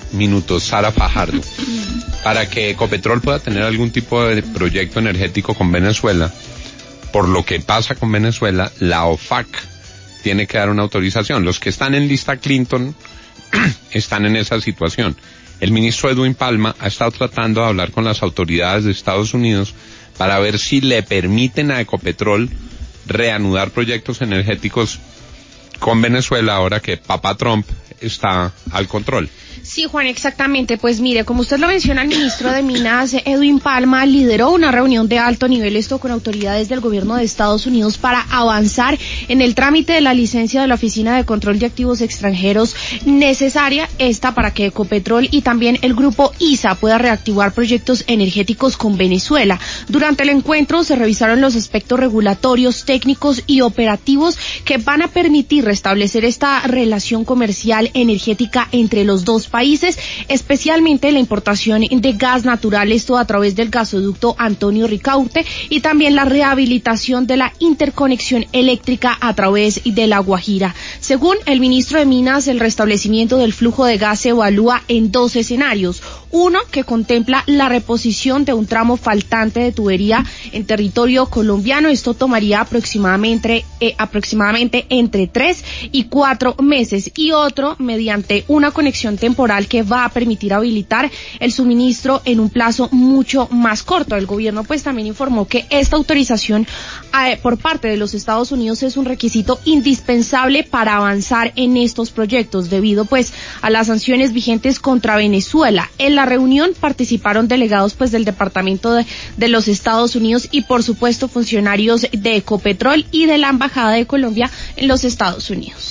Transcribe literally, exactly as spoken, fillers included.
minutos, Sara Fajardo. Para que Ecopetrol pueda tener algún tipo de proyecto energético con Venezuela, por lo que pasa con Venezuela, la O F A C tiene que dar una autorización. Los que están en lista Clinton están en esa situación. El ministro Edwin Palma ha estado tratando de hablar con las autoridades de Estados Unidos para ver si le permiten a Ecopetrol reanudar proyectos energéticos con Venezuela ahora que Papá Trump está al control. Sí, Juan, exactamente. Pues mire, como usted lo menciona, el ministro de Minas, Edwin Palma, lideró una reunión de alto nivel, esto con autoridades del gobierno de Estados Unidos, para avanzar en el trámite de la licencia de la Oficina de Control de Activos Extranjeros necesaria, esta para que Ecopetrol y también el grupo I S A pueda reactivar proyectos energéticos con Venezuela. Durante el encuentro se revisaron los aspectos regulatorios, técnicos y operativos que van a permitir restablecer esta relación comercial energética entre los dos países, especialmente la importación de gas natural, esto a través del gasoducto Antonio Ricaurte, y también la rehabilitación de la interconexión eléctrica a través de La Guajira. Según el ministro de Minas, el restablecimiento del flujo de gas se evalúa en dos escenarios. Uno, que contempla la reposición de un tramo faltante de tubería en territorio colombiano. Esto tomaría aproximadamente, eh, aproximadamente entre tres y cuatro meses. Y otro, mediante una conexión temporal que va a permitir habilitar el suministro en un plazo mucho más corto. El gobierno pues también informó que esta autorización eh, por parte de los Estados Unidos es un requisito indispensable para avanzar en estos proyectos, debido pues a las sanciones vigentes contra Venezuela. En la reunión participaron delegados pues del Departamento de, de los Estados Unidos y por supuesto funcionarios de Ecopetrol y de la Embajada de Colombia en los Estados Unidos.